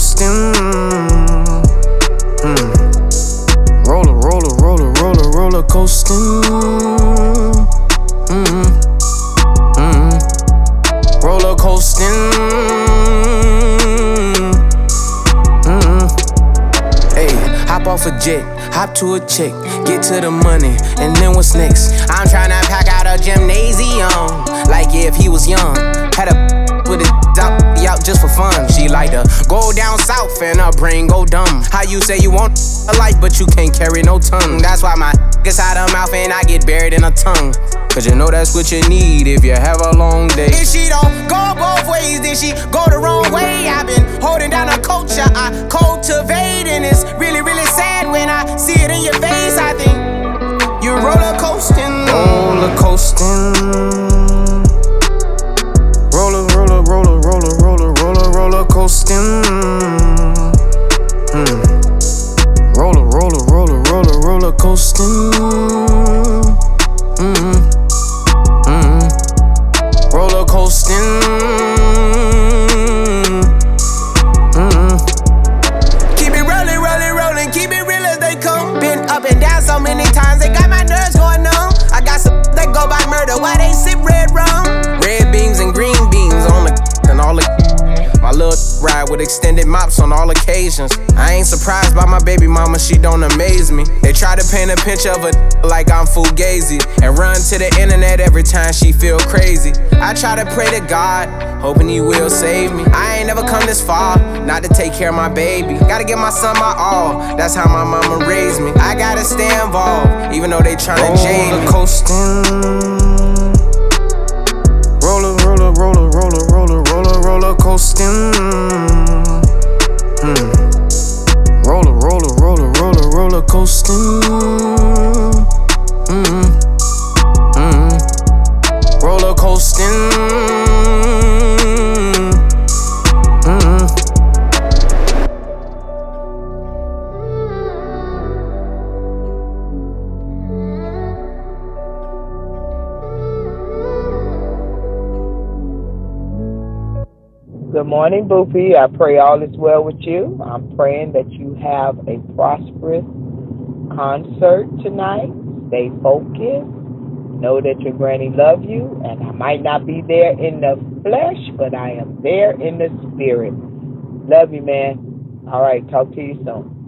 coasting. Roller coasting. Roller coasting. Hey, hop off a jet, hop to a chick, get to the money, and then what's next? I'm tryna pack out a gymnasium, like if he was young. Had a with it out just for fun. She like to go down south and her brain go dumb. How you say you want a life but you can't carry no tongue? That's why my gets out of mouth and I get buried in a tongue. Cause you know that's what you need if you have a long day. If she don't go both ways, then she go the wrong way. I've been holding down a culture I cultivate, and it's really, really sad when I see it in your face. I think you're roller coasting. Roller coasting. Roller coasting. Roller coasting. Roller coasting. Keep it rolling, keep it real as they come. Been up and down so many times, they got my nerves going numb. I got some that go by murder, why they sip red rum? Red beans and green beans on the and all the. My little ride with extended mops on all occasions. I ain't surprised by my baby mama, she don't amaze me. They try to paint a picture of a like I'm Fugazi and run to the internet every time she feel crazy. I try to pray to God, hoping he will save me. I ain't never come this far, not to take care of my baby. Gotta give my son my all, that's how my mama raised me. I gotta stay involved, even though they tryna jade me. Roller coasting. Roller coasting. Roller coasting. Roller coasting. Good morning, Boopy. I pray all is well with you. I'm praying that you have a prosperous concert tonight. Stay focused. Know that your granny loves you, and I might not be there in the flesh, but I am there in the spirit. Love you, man. All right, talk to you soon.